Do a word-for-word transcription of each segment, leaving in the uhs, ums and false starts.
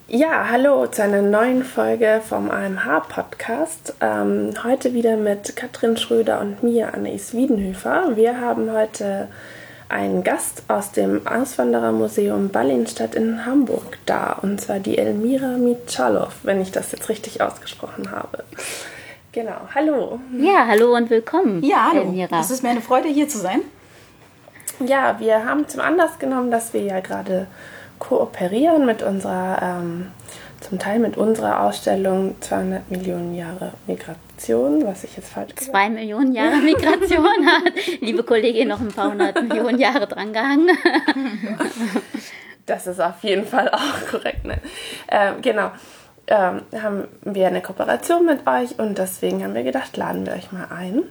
Ja, hallo zu einer neuen Folge vom A M H-Podcast. Ähm, heute wieder mit Katrin Schröder und mir, Anais Wiedenhöfer. Wir haben heute einen Gast aus dem Auswanderermuseum Ballinstadt in Hamburg da, und zwar die Elmira Mitschalow, wenn ich das jetzt richtig ausgesprochen habe. Genau, hallo. Ja, hallo und willkommen, Ja, hallo. Elmira. Es ist mir eine Freude, hier zu sein. Ja, wir haben zum Anlass genommen, dass wir ja gerade kooperieren mit unserer, ähm, zum Teil mit unserer Ausstellung zweihundert Millionen Jahre Migration, was ich jetzt falsch gesagt habe. Zwei Millionen Jahre Migration hat, liebe Kollegin, noch ein paar hundert Millionen Jahre drangehangen. Das ist auf jeden Fall auch korrekt. Ne? Ähm, genau, ähm, haben wir eine Kooperation mit euch und deswegen haben wir gedacht, laden wir euch mal ein.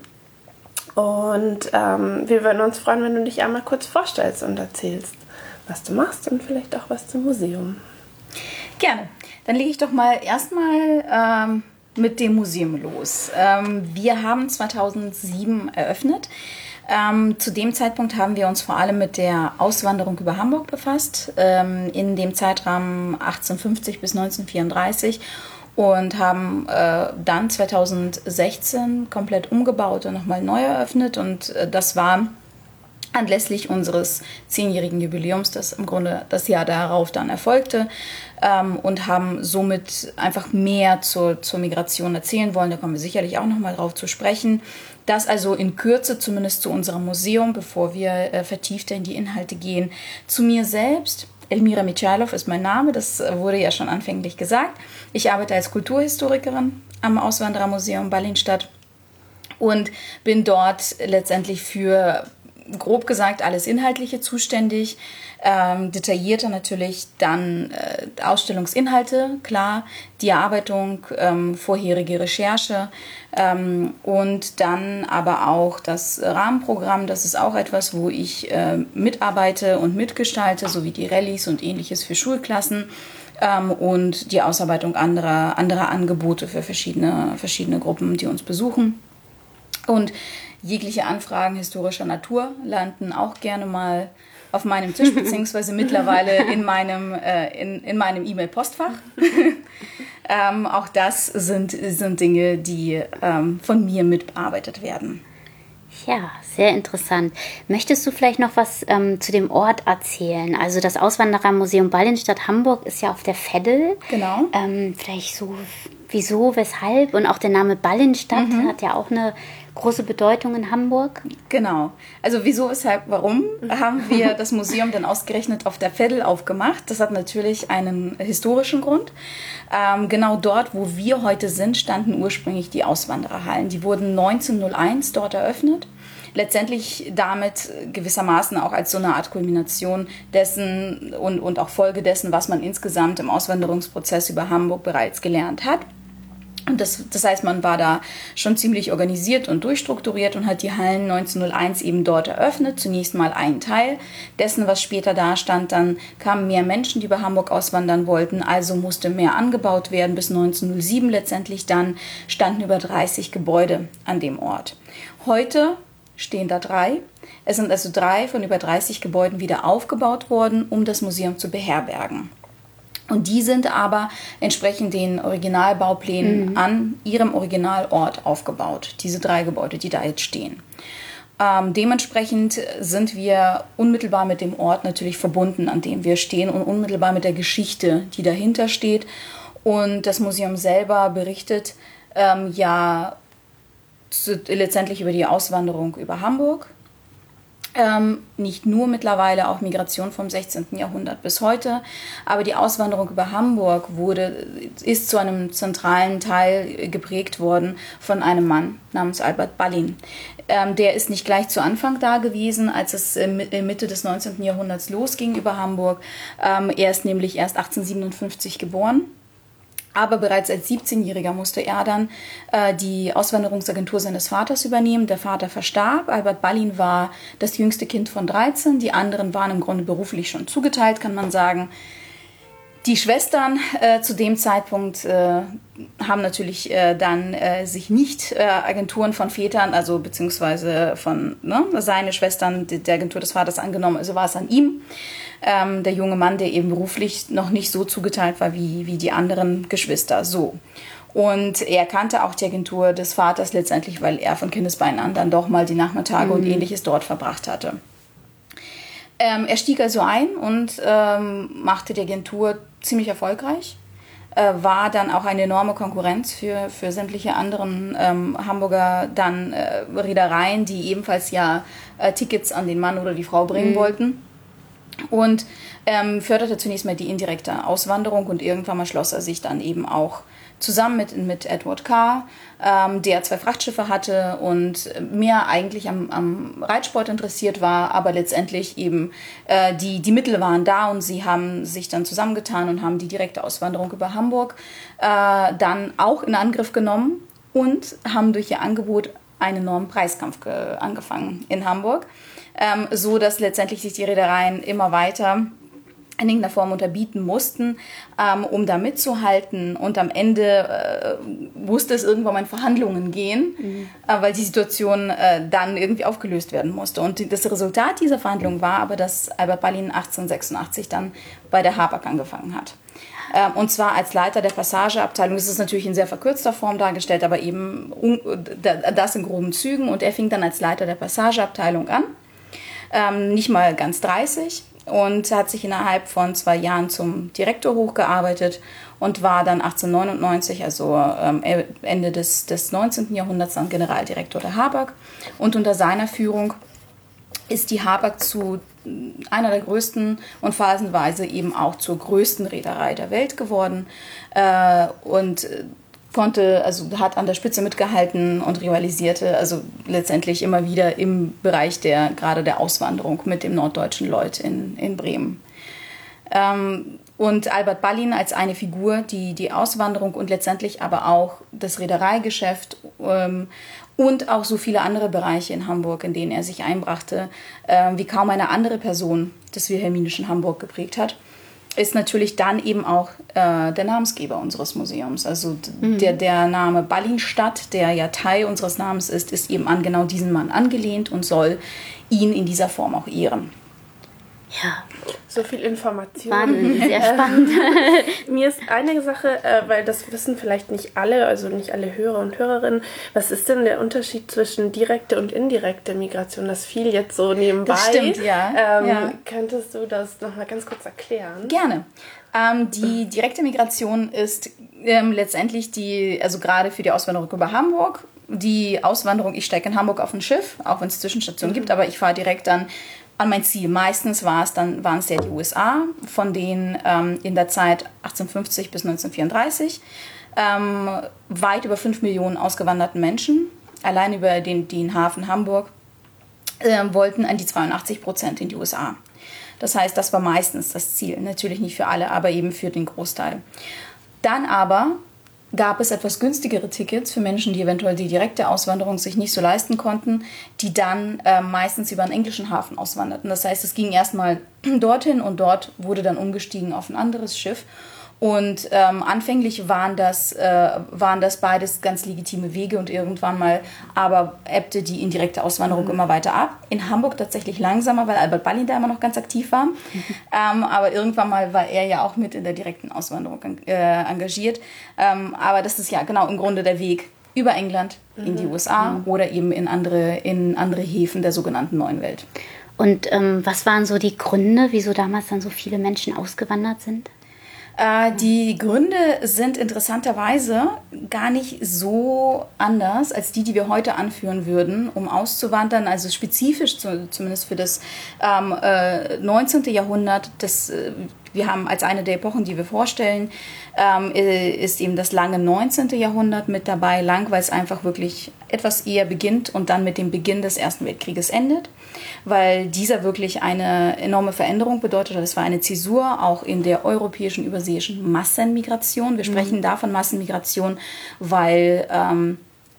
Und ähm, wir würden uns freuen, wenn du dich einmal kurz vorstellst und erzählst, was du machst und vielleicht auch was zum Museum. Gerne. Dann lege ich doch mal erstmal ähm, mit dem Museum los. Ähm, wir haben zweitausendsieben eröffnet. Ähm, zu dem Zeitpunkt haben wir uns vor allem mit der Auswanderung über Hamburg befasst, ähm, in dem Zeitrahmen achtzehnhundertfünfzig bis neunzehnhundertvierunddreißig. Und haben äh, dann zweitausendsechzehn komplett umgebaut und nochmal neu eröffnet. Und äh, das war anlässlich unseres zehnjährigen Jubiläums, das im Grunde das Jahr darauf dann erfolgte, ähm, und haben somit einfach mehr zur, zur Migration erzählen wollen. Da kommen wir sicherlich auch nochmal drauf zu sprechen. Das also in Kürze zumindest zu unserem Museum, bevor wir äh, vertiefter in die Inhalte gehen. Zu mir selbst. Elmira Mitschalow ist mein Name, das wurde ja schon anfänglich gesagt. Ich arbeite als Kulturhistorikerin am Auswanderermuseum Ballinstadt und bin dort letztendlich für, grob gesagt, alles Inhaltliche zuständig. Ähm, detaillierter natürlich dann äh, Ausstellungsinhalte, klar, die Erarbeitung, ähm, vorherige Recherche ähm, und dann aber auch das Rahmenprogramm. Das ist auch etwas, wo ich äh, mitarbeite und mitgestalte, sowie die Rallyes und ähnliches für Schulklassen ähm, und die Ausarbeitung anderer, anderer Angebote für verschiedene, verschiedene Gruppen, die uns besuchen. Und jegliche Anfragen historischer Natur landen auch gerne mal auf meinem Tisch, beziehungsweise mittlerweile in meinem, äh, in, in meinem E-Mail-Postfach. ähm, auch das sind, sind Dinge, die ähm, von mir mitbearbeitet werden. Ja, sehr interessant. Möchtest du vielleicht noch was ähm, zu dem Ort erzählen? Also das Auswanderermuseum Ballinstadt Hamburg ist ja auf der Veddel. Genau. Ähm, vielleicht so, wieso, weshalb? Und auch der Name Ballinstadt mhm. hat ja auch eine große Bedeutung in Hamburg. Genau. Also wieso, weshalb, warum haben wir das Museum dann ausgerechnet auf der Veddel aufgemacht? Das hat natürlich einen historischen Grund. Ähm, genau dort, wo wir heute sind, standen ursprünglich die Auswandererhallen. Die wurden neunzehnhunderteins dort eröffnet. Letztendlich damit gewissermaßen auch als so eine Art Kulmination dessen und, und auch Folge dessen, was man insgesamt im Auswanderungsprozess über Hamburg bereits gelernt hat. Und das, das heißt, man war da schon ziemlich organisiert und durchstrukturiert und hat die Hallen neunzehnhunderteins eben dort eröffnet. Zunächst mal ein Teil dessen, was später da stand. Dann kamen mehr Menschen, die über Hamburg auswandern wollten. Also musste mehr angebaut werden. Bis neunzehnhundertsieben letztendlich dann standen über dreißig Gebäude an dem Ort. Heute stehen da drei. Es sind also drei von über dreißig Gebäuden wieder aufgebaut worden, um das Museum zu beherbergen. Und die sind aber entsprechend den Originalbauplänen mhm. an ihrem Originalort aufgebaut. Diese drei Gebäude, die da jetzt stehen. Ähm, dementsprechend sind wir unmittelbar mit dem Ort natürlich verbunden, an dem wir stehen, und unmittelbar mit der Geschichte, die dahinter steht. Und das Museum selber berichtet ähm, ja zu, letztendlich über die Auswanderung über Hamburg. Ähm, nicht nur mittlerweile, auch Migration vom sechzehnten Jahrhundert bis heute. Aber die Auswanderung über Hamburg wurde, ist zu einem zentralen Teil geprägt worden von einem Mann namens Albert Ballin. Ähm, der ist nicht gleich zu Anfang da gewesen, als es äh, Mitte des neunzehnten Jahrhunderts losging über Hamburg. Ähm, er ist nämlich erst achtzehnhundertsiebenundfünfzig geboren. Aber bereits als siebzehnjähriger musste er dann äh, die Auswanderungsagentur seines Vaters übernehmen. Der Vater verstarb. Albert Ballin war das jüngste Kind von dreizehn. Die anderen waren im Grunde beruflich schon zugeteilt, kann man sagen. Die Schwestern äh, zu dem Zeitpunkt äh, haben natürlich äh, dann äh, sich nicht äh, Agenturen von Vätern, also beziehungsweise von ne, seine Schwestern die, der Agentur des Vaters angenommen, also war es an ihm. Ähm, der junge Mann, der eben beruflich noch nicht so zugeteilt war wie, wie die anderen Geschwister. So. Und er kannte auch die Agentur des Vaters letztendlich, weil er von Kindesbeinen an dann doch mal die Nachmittage mhm. und Ähnliches dort verbracht hatte. Ähm, er stieg also ein und ähm, machte die Agentur ziemlich erfolgreich. Äh, war dann auch eine enorme Konkurrenz für, für sämtliche anderen ähm, Hamburger dann äh, Reedereien, die ebenfalls ja äh, Tickets an den Mann oder die Frau bringen mhm. wollten. Und ähm, förderte zunächst mal die indirekte Auswanderung und irgendwann mal schloss er sich dann eben auch zusammen mit, mit Edward Carr, ähm, der zwei Frachtschiffe hatte und mehr eigentlich am, am Reitsport interessiert war, aber letztendlich eben äh, die, die Mittel waren da und sie haben sich dann zusammengetan und haben die direkte Auswanderung über Hamburg äh, dann auch in Angriff genommen und haben durch ihr Angebot einen enormen Preiskampf ge- angefangen in Hamburg, ähm, so dass letztendlich sich die Reedereien immer weiter in irgendeiner Form unterbieten mussten, ähm, um da mitzuhalten. Und am Ende äh, musste es irgendwann mal in Verhandlungen gehen, mhm. äh, weil die Situation äh, dann irgendwie aufgelöst werden musste. Und das Resultat dieser Verhandlungen war aber, dass Albert Ballin achtzehnhundertsechsundachtzig dann bei der Hapag angefangen hat. Ähm, und zwar als Leiter der Passageabteilung. Das ist natürlich in sehr verkürzter Form dargestellt, aber eben um, das in groben Zügen. Und er fing dann als Leiter der Passageabteilung an. Ähm, nicht mal ganz dreißig. Und hat sich innerhalb von zwei Jahren zum Direktor hochgearbeitet und war dann achtzehnhundertneunundneunzig, also ähm, Ende des, des neunzehnten Jahrhunderts, dann Generaldirektor der Hapag. Und unter seiner Führung ist die Hapag zu einer der größten und phasenweise eben auch zur größten Reederei der Welt geworden. Äh, und konnte, also hat an der Spitze mitgehalten und rivalisierte also letztendlich immer wieder im Bereich der, gerade der Auswanderung mit dem norddeutschen Lloyd in, in Bremen. Ähm, und Albert Ballin als eine Figur, die die Auswanderung und letztendlich aber auch das Reedereigeschäft ähm, und auch so viele andere Bereiche in Hamburg, in denen er sich einbrachte, äh, wie kaum eine andere Person des wilhelminischen Hamburg geprägt hat, ist natürlich dann eben auch äh, der Namensgeber unseres Museums. Also mhm. der, der Name Ballinstadt, der ja Teil unseres Namens ist, ist eben an genau diesen Mann angelehnt und soll ihn in dieser Form auch ehren. Ja. So viel Information. Spannend, sehr spannend. Mir ist eine Sache, äh, weil das wissen vielleicht nicht alle, also nicht alle Hörer und Hörerinnen, was ist denn der Unterschied zwischen direkte und indirekte Migration? Das fiel jetzt so nebenbei. Das stimmt, ja. Ähm, ja. Könntest du das nochmal ganz kurz erklären? Gerne. Ähm, die direkte Migration ist ähm, letztendlich die, also gerade für die Auswanderung über Hamburg, die Auswanderung, ich steige in Hamburg auf ein Schiff, auch wenn es Zwischenstationen mhm. gibt, aber ich fahre direkt dann an mein Ziel. Meistens war es dann, waren es ja die U S A, von denen ähm, in der Zeit achtzehnhundertfünfzig bis neunzehnhundertvierunddreißig ähm, weit über fünf Millionen ausgewanderten Menschen, allein über den, den Hafen Hamburg, äh, wollten an die zweiundachtzig Prozent in die U S A. Das heißt, das war meistens das Ziel. Natürlich nicht für alle, aber eben für den Großteil. Dann aber gab es etwas günstigere Tickets für Menschen, die eventuell die direkte Auswanderung sich nicht so leisten konnten, die dann äh, meistens über einen englischen Hafen auswanderten. Das heißt, es ging erstmal dorthin und dort wurde dann umgestiegen auf ein anderes Schiff. Und ähm, anfänglich waren das, äh, waren das beides ganz legitime Wege und irgendwann mal aber ebbte die indirekte Auswanderung mhm. immer weiter ab. In Hamburg tatsächlich langsamer, weil Albert Ballin da immer noch ganz aktiv war. Mhm. Ähm, aber irgendwann mal war er ja auch mit in der direkten Auswanderung äh, engagiert. Ähm, aber das ist ja genau im Grunde der Weg über England mhm. in die U S A mhm. oder eben in andere, in andere Häfen der sogenannten Neuen Welt. Und ähm, was waren so die Gründe, wieso damals dann so viele Menschen ausgewandert sind? Äh, die Gründe sind interessanterweise gar nicht so anders als die, die wir heute anführen würden, um auszuwandern. Also spezifisch zu, zumindest für das ähm, äh, neunzehnten Jahrhundert, das äh, wir haben als eine der Epochen, die wir vorstellen, ähm, ist eben das lange neunzehnten Jahrhundert mit dabei. Lang, weil es einfach wirklich etwas eher beginnt und dann mit dem Beginn des Ersten Weltkrieges endet, weil dieser wirklich eine enorme Veränderung bedeutet. Das war eine Zäsur auch in der europäischen, überseeischen Massenmigration. Wir sprechen mhm. da von Massenmigration, weil ähm,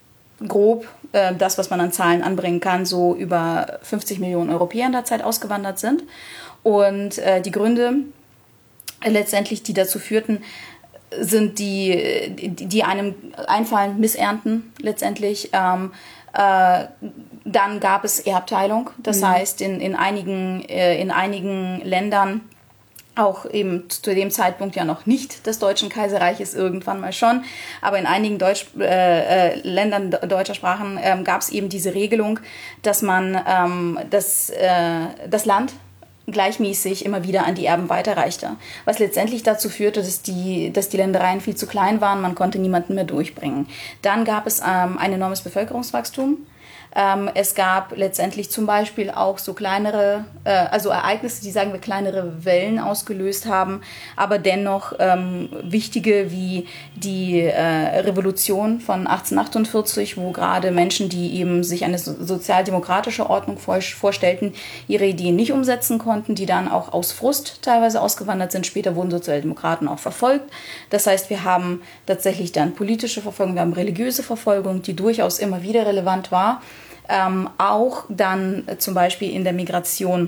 grob äh, das, was man an Zahlen anbringen kann, so über fünfzig Millionen Europäer in der Zeit ausgewandert sind. Und äh, die Gründe letztendlich, die dazu führten, sind die, die, die einem einfallen, Missernten letztendlich. Ähm, äh, dann gab es Erbteilung, das mhm. heißt in, in, einigen, äh, in einigen Ländern, auch eben zu dem Zeitpunkt ja noch nicht des Deutschen Kaiserreiches, irgendwann mal schon, aber in einigen Deutsch, äh, Ländern deutscher Sprachen äh, gab es eben diese Regelung, dass man ähm, das, äh, das Land gleichmäßig immer wieder an die Erben weiterreichte, was letztendlich dazu führte, dass die, dass die Ländereien viel zu klein waren, man konnte niemanden mehr durchbringen. Dann gab es ähm, ein enormes Bevölkerungswachstum. Ähm, es gab letztendlich zum Beispiel auch so kleinere, äh, also Ereignisse, die, sagen wir, kleinere Wellen ausgelöst haben, aber dennoch ähm, wichtige wie die äh, Revolution von achtzehnhundertachtundvierzig, wo gerade Menschen, die eben sich eine so- sozialdemokratische Ordnung vor- vorstellten, ihre Ideen nicht umsetzen konnten, die dann auch aus Frust teilweise ausgewandert sind. Später wurden Sozialdemokraten auch verfolgt. Das heißt, wir haben tatsächlich dann politische Verfolgung, wir haben religiöse Verfolgung, die durchaus immer wieder relevant war. Ähm, auch dann äh, zum Beispiel in der Migration,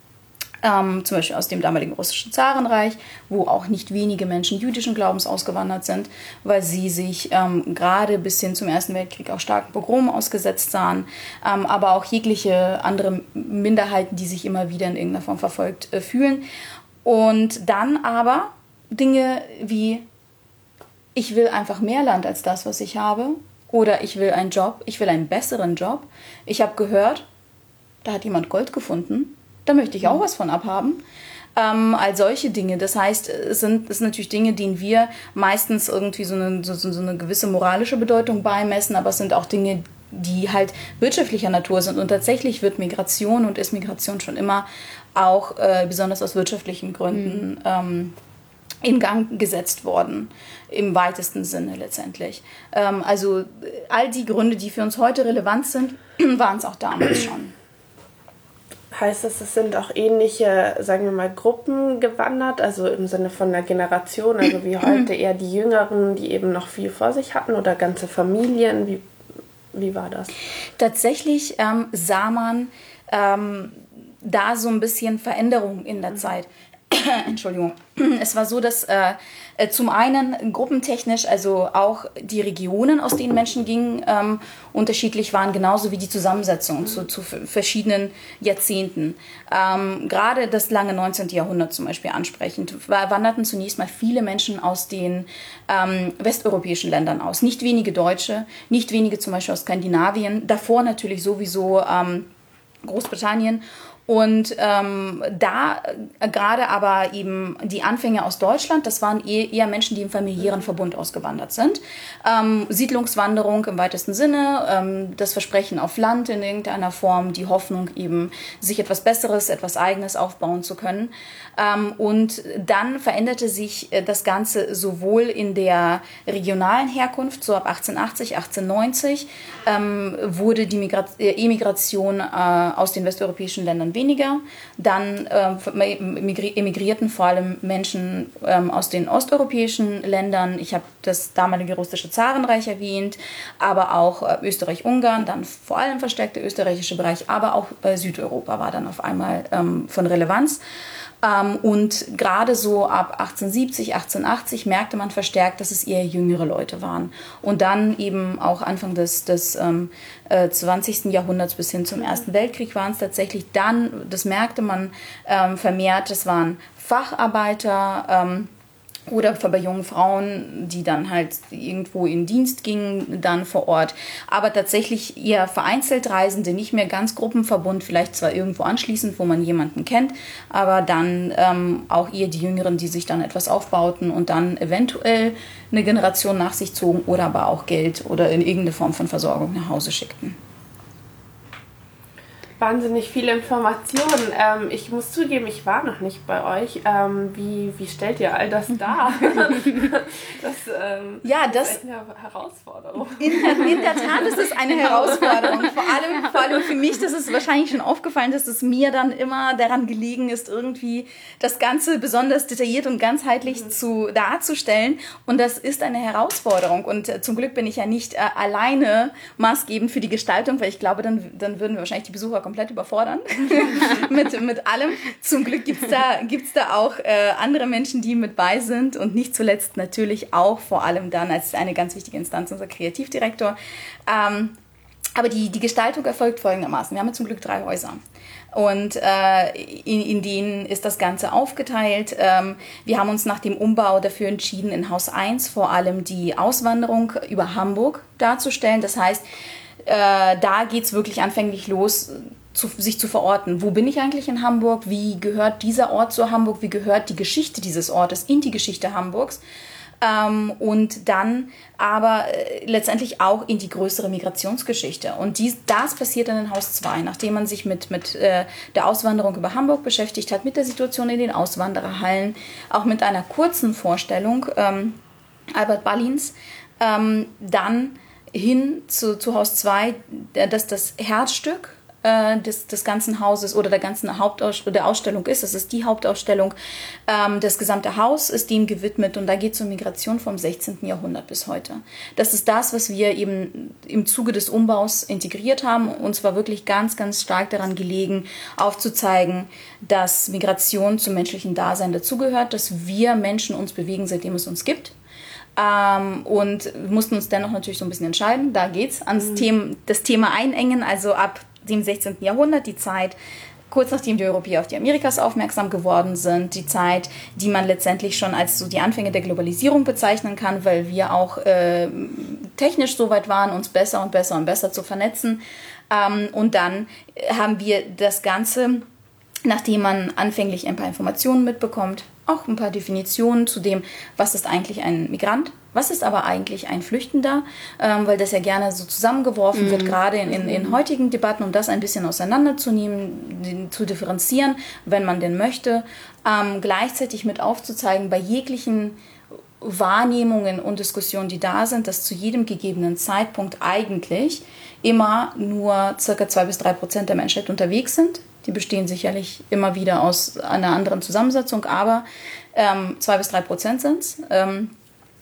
ähm, zum Beispiel aus dem damaligen russischen Zarenreich, wo auch nicht wenige Menschen jüdischen Glaubens ausgewandert sind, weil sie sich ähm, gerade bis hin zum Ersten Weltkrieg auch starken Pogromen ausgesetzt sahen, ähm, aber auch jegliche andere Minderheiten, die sich immer wieder in irgendeiner Form verfolgt äh, fühlen. Und dann aber Dinge wie, ich will einfach mehr Land als das, was ich habe. Oder ich will einen Job, ich will einen besseren Job. Ich habe gehört, da hat jemand Gold gefunden, da möchte ich auch was von abhaben. Ähm, all solche Dinge. Das heißt, es sind, es sind natürlich Dinge, denen wir meistens irgendwie so eine, so, so eine gewisse moralische Bedeutung beimessen, aber es sind auch Dinge, die halt wirtschaftlicher Natur sind. Und tatsächlich wird Migration und ist Migration schon immer auch äh, besonders aus wirtschaftlichen Gründen mhm. ähm, in Gang gesetzt worden, im weitesten Sinne letztendlich. Ähm, also all die Gründe, die für uns heute relevant sind, waren es auch damals schon. Heißt das, es sind auch ähnliche, sagen wir mal, Gruppen gewandert, also im Sinne von einer Generation, also wie heute eher die Jüngeren, die eben noch viel vor sich hatten, oder ganze Familien? Wie, wie war das? Tatsächlich ähm, sah man ähm, da so ein bisschen Veränderung in der mhm. Zeit. Entschuldigung. Es war so, dass äh, zum einen gruppentechnisch, also auch die Regionen, aus denen Menschen gingen, ähm, unterschiedlich waren, genauso wie die Zusammensetzung zu, zu verschiedenen Jahrzehnten. Ähm, gerade das lange neunzehnte. Jahrhundert zum Beispiel ansprechend, wanderten zunächst mal viele Menschen aus den ähm, westeuropäischen Ländern aus. Nicht wenige Deutsche, nicht wenige zum Beispiel aus Skandinavien, davor natürlich sowieso ähm, Großbritannien. Und ähm, da äh, gerade aber eben die Anfänge aus Deutschland, das waren eher, eher Menschen, die im familiären Verbund ausgewandert sind. Ähm, Siedlungswanderung im weitesten Sinne, ähm, das Versprechen auf Land in irgendeiner Form, die Hoffnung eben, sich etwas Besseres, etwas Eigenes aufbauen zu können. Ähm, und dann veränderte sich äh, das Ganze sowohl in der regionalen Herkunft, so ab achtzehnhundertachtzig, achtzehnhundertneunzig, ähm, wurde die Migra- äh, Emigration äh, aus den westeuropäischen Ländern weniger. Dann äh, emigrierten vor allem Menschen ähm, aus den osteuropäischen Ländern. Ich habe das damalige russische Zarenreich erwähnt, aber auch äh, Österreich-Ungarn, dann vor allem verstärkt der österreichische Bereich, aber auch äh, Südeuropa war dann auf einmal ähm, von Relevanz. Ähm, und gerade so ab achtzehnhundertsiebzig, achtzehnhundertachtzig merkte man verstärkt, dass es eher jüngere Leute waren. Und dann eben auch Anfang des, des ähm, äh, zwanzigsten. Jahrhunderts bis hin zum Ersten Weltkrieg waren es tatsächlich dann, das merkte man ähm, vermehrt, das waren Facharbeiter, ähm, oder bei jungen Frauen, die dann halt irgendwo in Dienst gingen, dann vor Ort. Aber tatsächlich eher vereinzelt Reisende, nicht mehr ganz Gruppenverbund, vielleicht zwar irgendwo anschließend, wo man jemanden kennt, aber dann ähm, auch eher die Jüngeren, die sich dann etwas aufbauten und dann eventuell eine Generation nach sich zogen oder aber auch Geld oder in irgendeine Form von Versorgung nach Hause schickten. Wahnsinnig viele Informationen. Ähm, ich muss zugeben, ich war noch nicht bei euch. Ähm, wie, wie stellt ihr all das dar? das, ähm, ja, das ist eine Herausforderung. In, in der Tat ist es eine Herausforderung. Vor allem, vor allem für mich, das ist wahrscheinlich schon aufgefallen, dass es mir dann immer daran gelegen ist, irgendwie das Ganze besonders detailliert und ganzheitlich mhm. zu, darzustellen. Und das ist eine Herausforderung. Und äh, zum Glück bin ich ja nicht äh, alleine maßgebend für die Gestaltung, weil ich glaube, dann, dann würden wir wahrscheinlich die Besucher komplett überfordern mit, mit allem. Zum Glück gibt's da, gibt's da auch äh, andere Menschen, die mit bei sind und nicht zuletzt natürlich auch vor allem dann als eine ganz wichtige Instanz unser Kreativdirektor. Ähm, aber die, die Gestaltung erfolgt folgendermaßen. Wir haben ja zum Glück drei Häuser. Und äh, in, in denen ist das Ganze aufgeteilt. Ähm, wir haben uns nach dem Umbau dafür entschieden, in Haus eins vor allem die Auswanderung über Hamburg darzustellen. Das heißt, äh, da geht's wirklich anfänglich los, zu, sich zu verorten. Wo bin ich eigentlich in Hamburg? Wie gehört dieser Ort zu Hamburg? Wie gehört die Geschichte dieses Ortes in die Geschichte Hamburgs? Ähm, und dann aber äh, letztendlich auch in die größere Migrationsgeschichte. Und dies, das passiert dann in Haus zwei, nachdem man sich mit, mit äh, der Auswanderung über Hamburg beschäftigt hat, mit der Situation in den Auswandererhallen, auch mit einer kurzen Vorstellung ähm, Albert Ballins, ähm, dann hin zu, zu Haus zwei, das das Herzstück Des, des ganzen Hauses oder der ganzen Hauptausstellung der Ausstellung ist. Das ist die Hauptausstellung. Ähm, das gesamte Haus ist dem gewidmet und da geht es um Migration vom sechzehnten Jahrhundert bis heute. Das ist das, was wir eben im Zuge des Umbaus integriert haben. Uns war wirklich ganz, ganz stark daran gelegen, aufzuzeigen, dass Migration zum menschlichen Dasein dazugehört, dass wir Menschen uns bewegen, seitdem es uns gibt. Ähm, und mussten uns dennoch natürlich so ein bisschen entscheiden. Da geht's ans mhm. Thema, das Thema einengen, also ab dem sechzehnten Jahrhundert, die Zeit, kurz nachdem die Europäer auf die Amerikas aufmerksam geworden sind, die Zeit, die man letztendlich schon als so die Anfänge der Globalisierung bezeichnen kann, weil wir auch äh, technisch so weit waren, uns besser und besser und besser zu vernetzen. Ähm, und dann haben wir das Ganze, nachdem man anfänglich ein paar Informationen mitbekommt, auch ein paar Definitionen zu dem, was ist eigentlich ein Migrant, was ist aber eigentlich ein Flüchtender, ähm, weil das ja gerne so zusammengeworfen mm. wird, gerade in, in, in heutigen Debatten, um das ein bisschen auseinanderzunehmen, zu differenzieren, wenn man denn möchte, ähm, gleichzeitig mit aufzuzeigen, bei jeglichen Wahrnehmungen und Diskussionen, die da sind, dass zu jedem gegebenen Zeitpunkt eigentlich immer nur circa zwei bis drei Prozent der Menschheit unterwegs sind. Die bestehen sicherlich immer wieder aus einer anderen Zusammensetzung, aber ähm, zwei bis drei Prozent sind es. Ähm,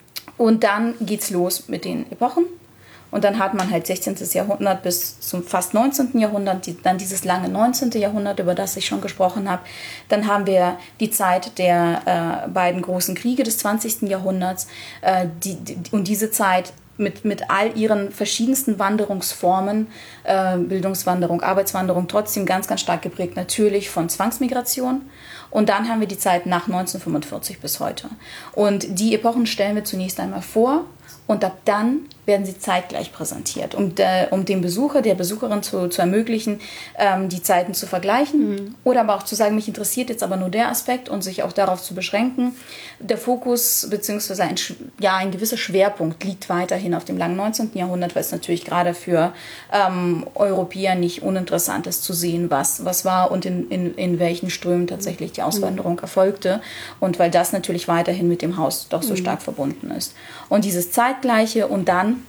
und dann geht's los mit den Epochen. Und dann hat man halt sechzehnten. Jahrhundert bis zum fast neunzehnten. Jahrhundert, die, dann dieses lange neunzehnten. Jahrhundert, über das ich schon gesprochen habe. Dann haben wir die Zeit der äh, beiden großen Kriege des zwanzigsten. Jahrhunderts. Äh, die, die, und diese Zeit mit, mit all ihren verschiedensten Wanderungsformen, äh, Bildungswanderung, Arbeitswanderung, trotzdem ganz, ganz stark geprägt natürlich von Zwangsmigration. Und dann haben wir die Zeit nach neunzehnhundertfünfundvierzig bis heute. Und die Epochen stellen wir zunächst einmal vor und ab dann werden sie zeitgleich präsentiert, um, de, um dem Besucher, der Besucherin zu, zu ermöglichen, ähm, die Zeiten zu vergleichen mhm. oder aber auch zu sagen, mich interessiert jetzt aber nur der Aspekt und sich auch darauf zu beschränken. Der Fokus bzw. ein, ja, ein gewisser Schwerpunkt liegt weiterhin auf dem langen neunzehnten. Jahrhundert, weil es natürlich gerade für ähm, Europäer nicht uninteressant ist zu sehen, was, was war und in, in, in welchen Strömen tatsächlich die Auswanderung mhm. erfolgte und weil das natürlich weiterhin mit dem Haus doch so mhm. stark verbunden ist. Und dieses Zeitgleiche und dann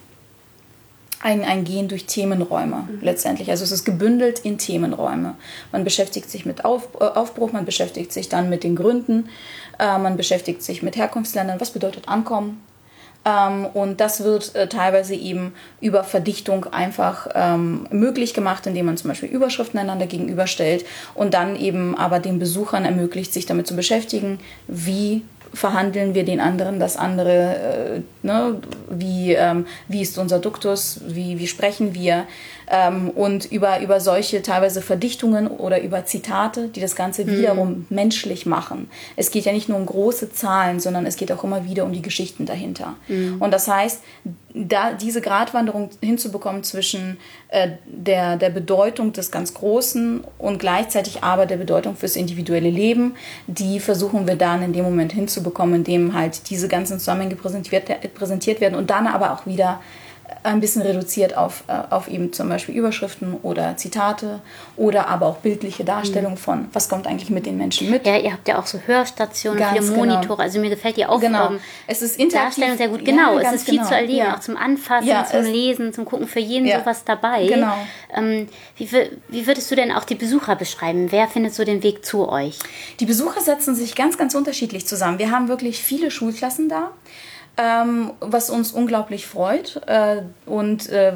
Ein, ein Gehen durch Themenräume mhm. letztendlich. Also es ist gebündelt in Themenräume. Man beschäftigt sich mit Auf, äh, Aufbruch, man beschäftigt sich dann mit den Gründen, äh, man beschäftigt sich mit Herkunftsländern, was bedeutet Ankommen. Ähm, und das wird äh, teilweise eben über Verdichtung einfach ähm, möglich gemacht, indem man zum Beispiel Überschriften einander gegenüberstellt und dann eben aber den Besuchern ermöglicht, sich damit zu beschäftigen, wie verhandeln wir den anderen, das andere, äh, ne, wie, ähm, wie ist unser Duktus, wie, wie sprechen wir ähm, und über, über solche teilweise Verdichtungen oder über Zitate, die das Ganze mhm. wiederum menschlich machen. Es geht ja nicht nur um große Zahlen, sondern es geht auch immer wieder um die Geschichten dahinter. Mhm. Und das heißt, da diese Gratwanderung hinzubekommen zwischen äh, der, der Bedeutung des ganz Großen und gleichzeitig aber der Bedeutung fürs individuelle Leben, die versuchen wir dann in dem Moment hinzubekommen, in dem halt diese ganzen Zusammenhänge präsentiert, präsentiert werden und dann aber auch wieder ein bisschen reduziert auf, auf eben zum Beispiel Überschriften oder Zitate oder aber auch bildliche Darstellung von, was kommt eigentlich mit den Menschen mit. Ja, ihr habt ja auch so Hörstationen, viele Monitore, genau. Also mir gefällt die auch genau. ähm, es ist interaktiv. Darstellung sehr gut. Genau, ja, es ist viel genau. zu erleben, ja. auch zum Anfassen, ja, zum Lesen, zum Gucken, für jeden ja. sowas dabei. Genau. Ähm, wie, wie würdest du denn auch die Besucher beschreiben? Wer findet so den Weg zu euch? Die Besucher setzen sich ganz, ganz unterschiedlich zusammen. Wir haben wirklich viele Schulklassen da. ähm, was uns unglaublich freut äh, und äh,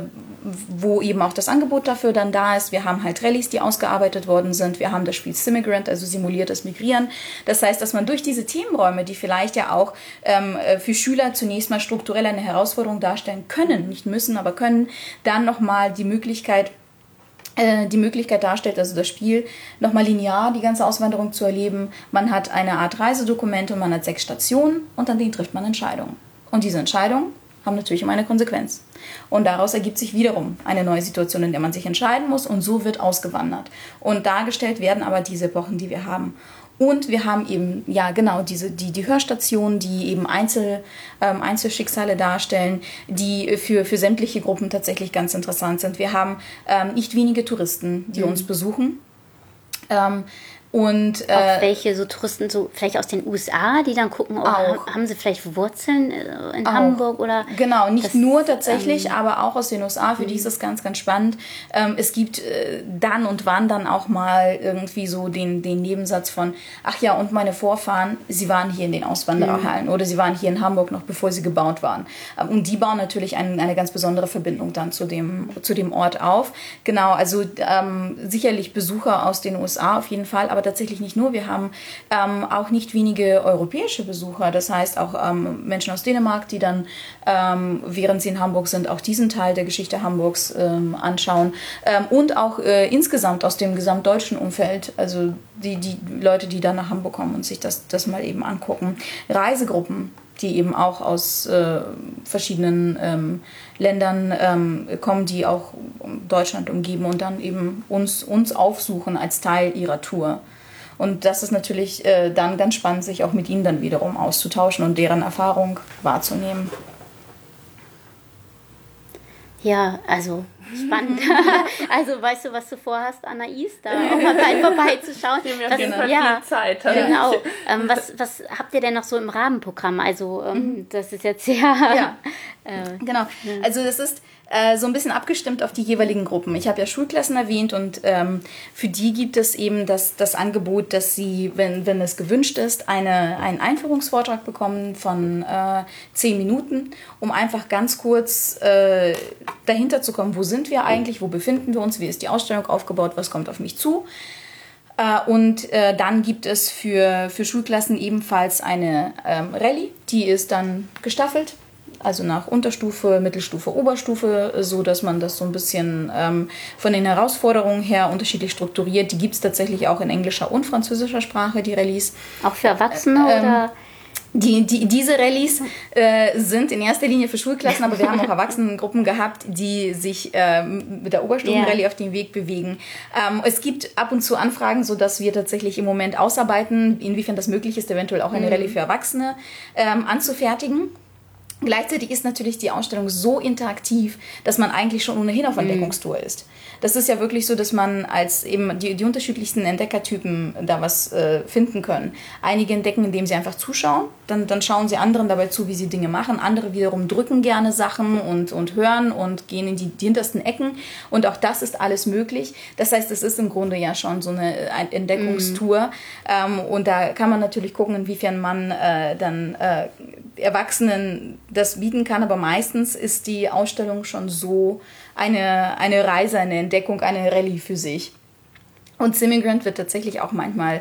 wo eben auch das Angebot dafür dann da ist. Wir haben halt Rallyes, die ausgearbeitet worden sind. Wir haben das Spiel Simigrant, also simuliertes Migrieren. Das heißt, dass man durch diese Themenräume, die vielleicht ja auch ähm, für Schüler zunächst mal strukturell eine Herausforderung darstellen können, nicht müssen, aber können, dann nochmal die Möglichkeit die Möglichkeit darstellt, also das Spiel nochmal linear die ganze Auswanderung zu erleben. Man hat eine Art Reisedokument und man hat sechs Stationen und an denen trifft man Entscheidungen. Und diese Entscheidungen haben natürlich immer eine Konsequenz. Und daraus ergibt sich wiederum eine neue Situation, in der man sich entscheiden muss und so wird ausgewandert. Und dargestellt werden aber diese Epochen, die wir haben. Und wir haben eben, ja genau, diese, die, die Hörstationen, die eben Einzel, ähm, Einzelschicksale darstellen, die für, für sämtliche Gruppen tatsächlich ganz interessant sind. Wir haben ähm, nicht wenige Touristen, die mhm. uns besuchen. Ähm, Und, äh, auch welche so Touristen, so vielleicht aus den U S A, die dann gucken, oh, auch. haben sie vielleicht Wurzeln in auch. Hamburg oder? Genau, nicht das, nur tatsächlich, ähm, aber auch aus den U S A. Für mhm. die ist das ganz, ganz spannend. Ähm, es gibt äh, dann und wann dann auch mal irgendwie so den, den Nebensatz von, ach ja, und meine Vorfahren, sie waren hier in den Auswandererhallen mhm. oder sie waren hier in Hamburg noch, bevor sie gebaut waren. Ähm, und die bauen natürlich ein, eine ganz besondere Verbindung dann zu dem, zu dem Ort auf. Genau, also ähm, sicherlich Besucher aus den U S A auf jeden Fall, aber tatsächlich nicht nur. Wir haben ähm, auch nicht wenige europäische Besucher, das heißt auch ähm, Menschen aus Dänemark, die dann, ähm, während sie in Hamburg sind, auch diesen Teil der Geschichte Hamburgs ähm, anschauen ähm, und auch äh, insgesamt aus dem gesamtdeutschen Umfeld, also die, die Leute, die dann nach Hamburg kommen und sich das, das mal eben angucken. Reisegruppen, die eben auch aus äh, verschiedenen ähm, Ländern ähm, kommen, die auch Deutschland umgeben und dann eben uns, uns aufsuchen als Teil ihrer Tour. Und das ist natürlich äh, dann ganz spannend, sich auch mit ihnen dann wiederum auszutauschen und deren Erfahrung wahrzunehmen. Ja, also spannend. Also weißt du, was du vorhast, Anais, da auch mal rein vorbeizuschauen? Wir haben genau. ja, viel Zeit. Genau. Ähm, was, was habt ihr denn noch so im Rahmenprogramm? Also ähm, mhm. das ist jetzt sehr... Ja, äh, genau. Also das ist äh, so ein bisschen abgestimmt auf die jeweiligen Gruppen. Ich habe ja Schulklassen erwähnt und ähm, für die gibt es eben das, das Angebot, dass sie, wenn, wenn es gewünscht ist, eine, einen Einführungsvortrag bekommen von äh, zehn Minuten, um einfach ganz kurz äh, dahinter zu kommen, wo sind wir eigentlich, wo befinden wir uns, wie ist die Ausstellung aufgebaut, was kommt auf mich zu. Äh, und äh, dann gibt es für, für Schulklassen ebenfalls eine ähm, Rallye, die ist dann gestaffelt. Also nach Unterstufe, Mittelstufe, Oberstufe, so dass man das so ein bisschen ähm, von den Herausforderungen her unterschiedlich strukturiert. Die gibt es tatsächlich auch in englischer und französischer Sprache, die Rallyes. Auch für Erwachsene ähm, oder? Die, die, diese Rallyes äh, sind in erster Linie für Schulklassen, aber wir haben auch Erwachsenengruppen gehabt, die sich ähm, mit der Oberstufenrallye yeah. auf den Weg bewegen. Ähm, es gibt ab und zu Anfragen, sodass wir tatsächlich im Moment ausarbeiten, inwiefern das möglich ist, eventuell auch eine mhm. Rallye für Erwachsene ähm, anzufertigen. Gleichzeitig ist natürlich die Ausstellung so interaktiv, dass man eigentlich schon ohnehin auf Entdeckungstour ist. Das ist ja wirklich so, dass man als eben die, die unterschiedlichsten Entdeckertypen da was äh, finden können. Einige entdecken, indem sie einfach zuschauen, dann, dann schauen sie anderen dabei zu, wie sie Dinge machen. Andere wiederum drücken gerne Sachen und, und hören und gehen in die, die hintersten Ecken. Und auch das ist alles möglich. Das heißt, es ist im Grunde ja schon so eine Entdeckungstour. Mhm. Ähm, und da kann man natürlich gucken, inwiefern man äh, dann äh, Erwachsenen das bieten kann. Aber meistens ist die Ausstellung schon so eine, eine Reise, eine Entdeckung, eine Rallye für sich. Und Simigrant wird tatsächlich auch manchmal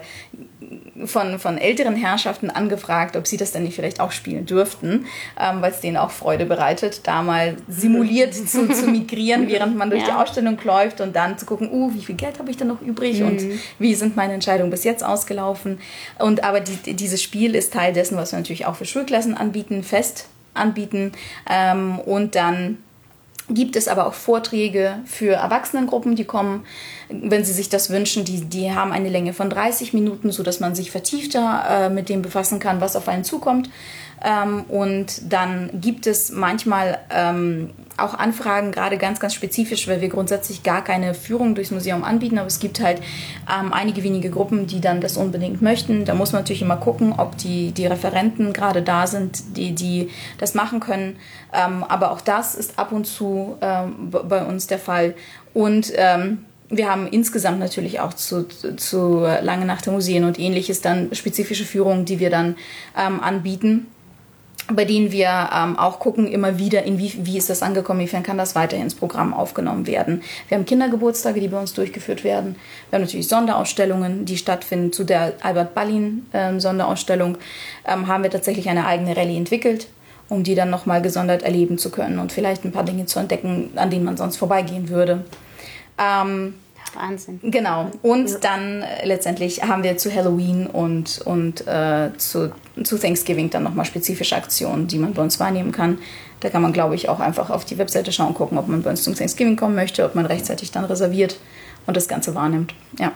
von, von älteren Herrschaften angefragt, ob sie das dann nicht vielleicht auch spielen dürften, ähm, weil es denen auch Freude bereitet, da mal simuliert zu, zu migrieren, während man durch ja. die Ausstellung läuft und dann zu gucken, uh, wie viel Geld habe ich denn noch übrig mhm. und wie sind meine Entscheidungen bis jetzt ausgelaufen. Und aber die, dieses Spiel ist Teil dessen, was wir natürlich auch für Schulklassen anbieten, fest anbieten ähm, und dann gibt es aber auch Vorträge für Erwachsenengruppen, die kommen, wenn sie sich das wünschen. Die, die haben eine Länge von dreißig Minuten, sodass man sich vertiefter äh, mit dem befassen kann, was auf einen zukommt. Ähm, und dann gibt es manchmal ähm, auch Anfragen, gerade ganz, ganz spezifisch, weil wir grundsätzlich gar keine Führung durchs Museum anbieten, aber es gibt halt ähm, einige wenige Gruppen, die dann das unbedingt möchten. Da muss man natürlich immer gucken, ob die, die Referenten gerade da sind, die, die das machen können. Ähm, aber auch das ist ab und zu ähm, bei uns der Fall. Und ähm, wir haben insgesamt natürlich auch zu, zu Lange Nacht der Museen und ähnliches dann spezifische Führungen, die wir dann ähm, anbieten. bei denen wir ähm, auch gucken immer wieder, in wie, wie ist das angekommen, inwiefern kann das weiterhin ins Programm aufgenommen werden. Wir haben Kindergeburtstage, die bei uns durchgeführt werden. Wir haben natürlich Sonderausstellungen, die stattfinden. Zu der Albert Ballin ähm, Sonderausstellung ähm, haben wir tatsächlich eine eigene Rallye entwickelt, um die dann nochmal gesondert erleben zu können und vielleicht ein paar Dinge zu entdecken, an denen man sonst vorbeigehen würde. Ähm, Wahnsinn. Genau. Und ja. dann äh, letztendlich haben wir zu Halloween und, und äh, zu, zu Thanksgiving dann nochmal spezifische Aktionen, die man bei uns wahrnehmen kann. Da kann man, glaube ich, auch einfach auf die Webseite schauen, gucken, ob man bei uns zum Thanksgiving kommen möchte, ob man rechtzeitig dann reserviert und das Ganze wahrnimmt. Ja.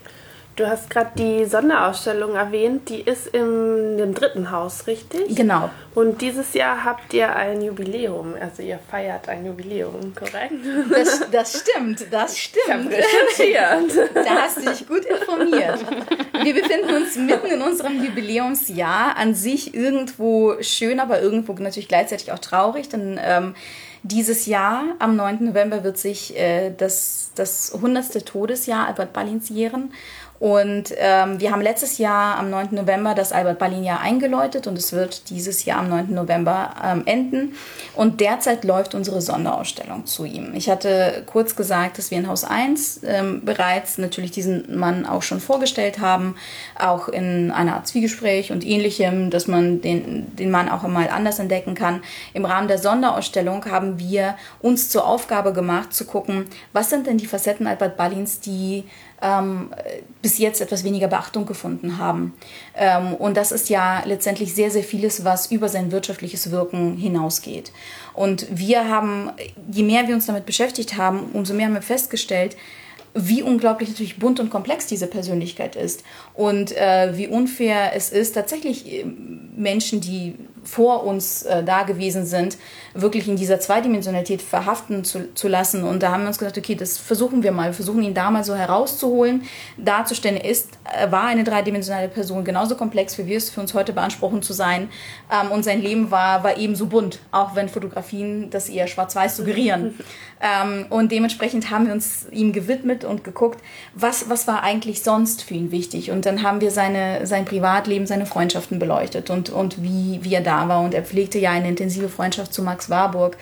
Du hast gerade die Sonderausstellung erwähnt, die ist im dem dritten Haus, richtig? Genau. Und dieses Jahr habt ihr ein Jubiläum, also ihr feiert ein Jubiläum, korrekt? Das, das stimmt, das stimmt. Recherchiert. Da hast du dich gut informiert. Wir befinden uns mitten in unserem Jubiläumsjahr, an sich irgendwo schön, aber irgendwo natürlich gleichzeitig auch traurig, denn ähm, dieses Jahr, am neunten November, wird sich äh, das, das hundertste Todesjahr Albert Ballins jähren. Und ähm, wir haben letztes Jahr am neunten November das Albert-Ballin-Jahr eingeläutet und es wird dieses Jahr am neunten November ähm, enden. Und derzeit läuft unsere Sonderausstellung zu ihm. Ich hatte kurz gesagt, dass wir in Haus eins ähm, bereits natürlich diesen Mann auch schon vorgestellt haben, auch in einer Art Zwiegespräch und Ähnlichem, dass man den, den Mann auch einmal anders entdecken kann. Im Rahmen der Sonderausstellung haben wir uns zur Aufgabe gemacht, zu gucken, was sind denn die Facetten Albert Ballins, die Ähm, bis jetzt etwas weniger Beachtung gefunden haben. Ähm, und das ist ja letztendlich sehr, sehr vieles, was über sein wirtschaftliches Wirken hinausgeht. Und wir haben, je mehr wir uns damit beschäftigt haben, umso mehr haben wir festgestellt, wie unglaublich natürlich bunt und komplex diese Persönlichkeit ist und äh, wie unfair es ist, tatsächlich äh, Menschen, die vor uns äh, da gewesen sind, wirklich in dieser Zweidimensionalität verhaften zu, zu lassen. Und da haben wir uns gedacht, okay, das versuchen wir mal. Wir versuchen ihn da mal so herauszuholen, darzustellen, er ist, er war eine dreidimensionale Person, genauso komplex, wie wir es für uns heute beanspruchen zu sein. Ähm, und sein Leben war, war ebenso bunt, auch wenn Fotografien das eher schwarz-weiß suggerieren. ähm, und dementsprechend haben wir uns ihm gewidmet und geguckt, was, was war eigentlich sonst für ihn wichtig. Und dann haben wir seine, sein Privatleben, seine Freundschaften beleuchtet und, und wie, wie er da war. Und er pflegte ja eine intensive Freundschaft zu Max Warburg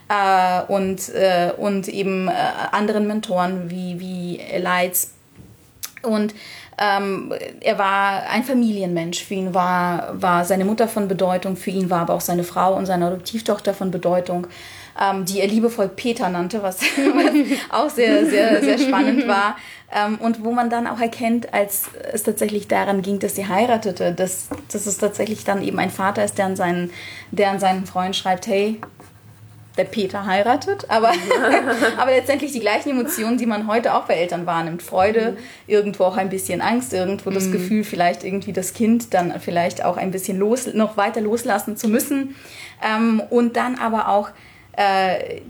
äh, und, äh, und eben äh, anderen Mentoren wie, wie Leitz. Und ähm, er war ein Familienmensch. Für ihn war, war seine Mutter von Bedeutung, für ihn war aber auch seine Frau und seine Adoptivtochter von Bedeutung, ähm, die er liebevoll Peter nannte, was, was auch sehr, sehr, sehr spannend war. Ähm, und wo man dann auch erkennt, als es tatsächlich daran ging, dass sie heiratete, dass, dass es tatsächlich dann eben ein Vater ist, der an seinen, der an seinen Freund schreibt, hey, der Peter heiratet, aber, aber letztendlich die gleichen Emotionen, die man heute auch bei Eltern wahrnimmt. Freude, mhm. irgendwo auch ein bisschen Angst, irgendwo das mhm. Gefühl, vielleicht irgendwie das Kind dann vielleicht auch ein bisschen los, noch weiter loslassen zu müssen. Ähm, und dann aber auch Äh,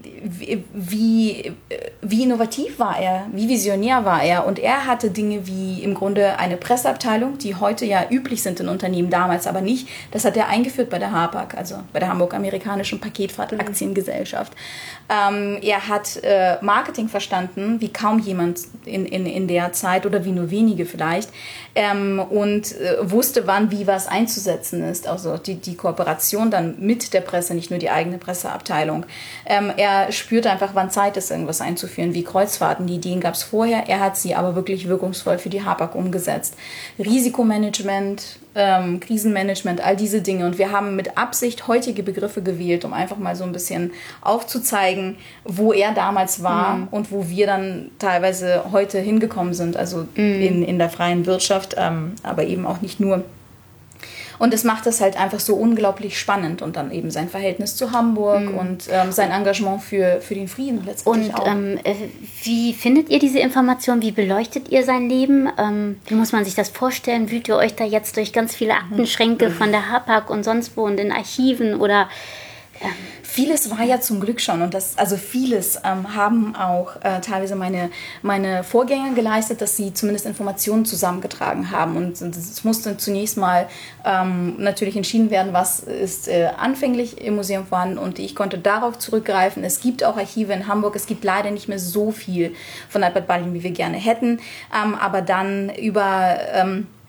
wie, wie innovativ war er, wie visionär war er. Und er hatte Dinge wie im Grunde eine Presseabteilung, die heute ja üblich sind in Unternehmen, damals aber nicht. Das hat er eingeführt bei der Hapag, also bei der Hamburg-Amerikanischen Paketfahrt-Aktiengesellschaft. Mhm. Ähm, er hat äh, Marketing verstanden, wie kaum jemand in, in, in der Zeit oder wie nur wenige vielleicht. Ähm, und äh, wusste, wann wie was einzusetzen ist. Also die, die Kooperation dann mit der Presse, nicht nur die eigene Presseabteilung. Ähm, er spürte einfach, wann Zeit ist, irgendwas einzuführen, wie Kreuzfahrten. Die Ideen gab es vorher, er hat sie aber wirklich wirkungsvoll für die Hapag umgesetzt. Risikomanagement, ähm, Krisenmanagement, all diese Dinge. Und wir haben mit Absicht heutige Begriffe gewählt, um einfach mal so ein bisschen aufzuzeigen, wo er damals war mhm. und wo wir dann teilweise heute hingekommen sind, also mhm. in, in der freien Wirtschaft, ähm, aber eben auch nicht nur. Und es macht das halt einfach so unglaublich spannend. Und dann eben sein Verhältnis zu Hamburg mhm. und ähm, sein Engagement für, für den Frieden letztendlich und, auch. Und ähm, wie findet ihr diese Information? Wie beleuchtet ihr sein Leben? Ähm, wie muss man sich das vorstellen? Wühlt ihr euch da jetzt durch ganz viele Aktenschränke mhm. von der Hapag und sonst wo und in Archiven oder... Ähm, Vieles war ja zum Glück schon und das, also vieles ähm, haben auch äh, teilweise meine, meine Vorgänger geleistet, dass sie zumindest Informationen zusammengetragen haben und es musste zunächst mal ähm, natürlich entschieden werden, was ist äh, anfänglich im Museum vorhanden und ich konnte darauf zurückgreifen. Es gibt auch Archive in Hamburg, es gibt leider nicht mehr so viel von Albert Ballin, wie wir gerne hätten, ähm, aber dann über... Ähm,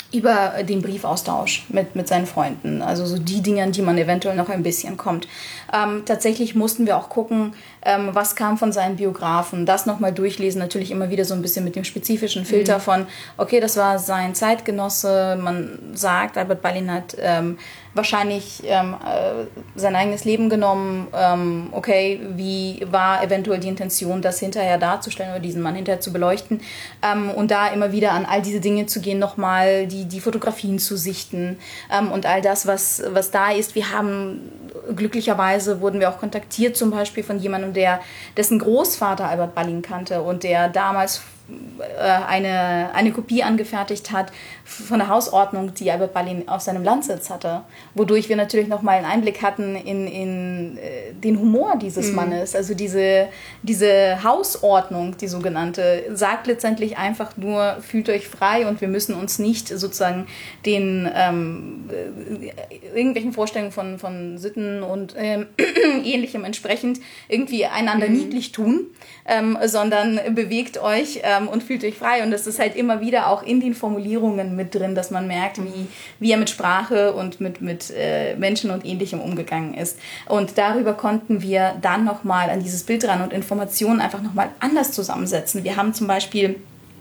über den Briefaustausch mit, mit seinen Freunden. Also so die Dinge, an die man eventuell noch ein bisschen kommt. Ähm, tatsächlich mussten wir auch gucken, ähm, was kam von seinen Biografen. Das nochmal durchlesen, natürlich immer wieder so ein bisschen mit dem spezifischen Filter mhm. von, okay, das war sein Zeitgenosse. Man sagt, Albert Ballin hat ähm, wahrscheinlich ähm, äh, sein eigenes Leben genommen. Ähm, okay, wie war eventuell die Intention, das hinterher darzustellen oder diesen Mann hinterher zu beleuchten? Ähm, und da immer wieder an all diese Dinge zu gehen, nochmal die, die Fotografien zu sichten ähm, und all das, was, was da ist. Wir haben, glücklicherweise wurden wir auch kontaktiert, zum Beispiel von jemandem, der dessen Großvater Albert Ballin kannte und der damals eine, eine Kopie angefertigt hat von der Hausordnung, die Albert Ballin auf seinem Landsitz hatte. Wodurch wir natürlich nochmal einen Einblick hatten in, in den Humor dieses mhm. Mannes. Also diese, diese Hausordnung, die sogenannte, sagt letztendlich einfach nur, fühlt euch frei und wir müssen uns nicht sozusagen den ähm, irgendwelchen Vorstellungen von, von Sitten und ähm, Ähnlichem entsprechend irgendwie einander mhm. niedlich tun, ähm, sondern bewegt euch ähm, und fühlt euch frei. Und das ist halt immer wieder auch in den Formulierungen mit drin, dass man merkt, wie, wie er mit Sprache und mit, mit äh, Menschen und Ähnlichem umgegangen ist. Und darüber konnten wir dann nochmal an dieses Bild ran und Informationen einfach nochmal anders zusammensetzen. Wir haben zum Beispiel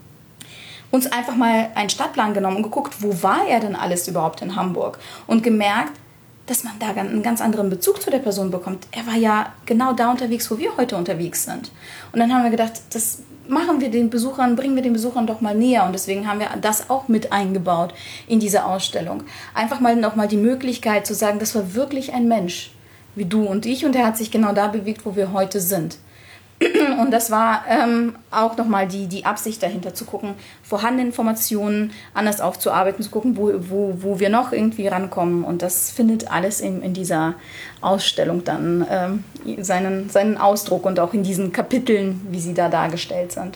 uns einfach mal einen Stadtplan genommen und geguckt, wo war er denn alles überhaupt in Hamburg? Und gemerkt, dass man da einen ganz anderen Bezug zu der Person bekommt. Er war ja genau da unterwegs, wo wir heute unterwegs sind. Und dann haben wir gedacht, das machen wir den Besuchern, bringen wir den Besuchern doch mal näher. Und deswegen haben wir das auch mit eingebaut in diese Ausstellung. Einfach mal nochmal die Möglichkeit zu sagen, das war wirklich ein Mensch, wie du und ich. Und er hat sich genau da bewegt, wo wir heute sind. Und das war ähm, auch nochmal die, die Absicht dahinter, zu gucken, vorhandene Informationen anders aufzuarbeiten, zu gucken, wo, wo, wo wir noch irgendwie rankommen. Und das findet alles in, in dieser Ausstellung dann ähm, seinen, seinen Ausdruck und auch in diesen Kapiteln, wie sie da dargestellt sind.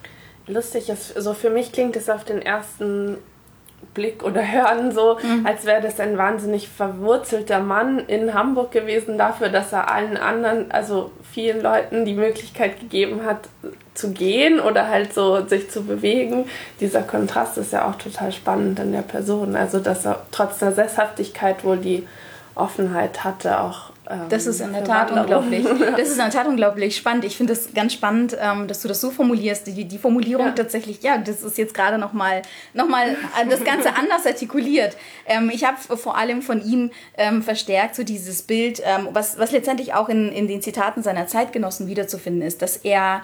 Lustig ist, so für mich klingt es auf den ersten Blick oder Hören so, mhm. als wäre das ein wahnsinnig verwurzelter Mann in Hamburg gewesen, dafür, dass er allen anderen, also vielen Leuten die Möglichkeit gegeben hat, zu gehen oder halt so sich zu bewegen. Dieser Kontrast ist ja auch total spannend in der Person, also dass er trotz der Sesshaftigkeit wohl die Offenheit hatte, auch Das ist in der Tat unglaublich. Das ist in der Tat unglaublich spannend. Ich finde das ganz spannend, dass du das so formulierst. Die, die Formulierung ja. tatsächlich, ja, das ist jetzt gerade nochmal noch mal das Ganze anders artikuliert. Ich habe vor allem von ihm verstärkt so dieses Bild, was, was letztendlich auch in, in den Zitaten seiner Zeitgenossen wiederzufinden ist, dass er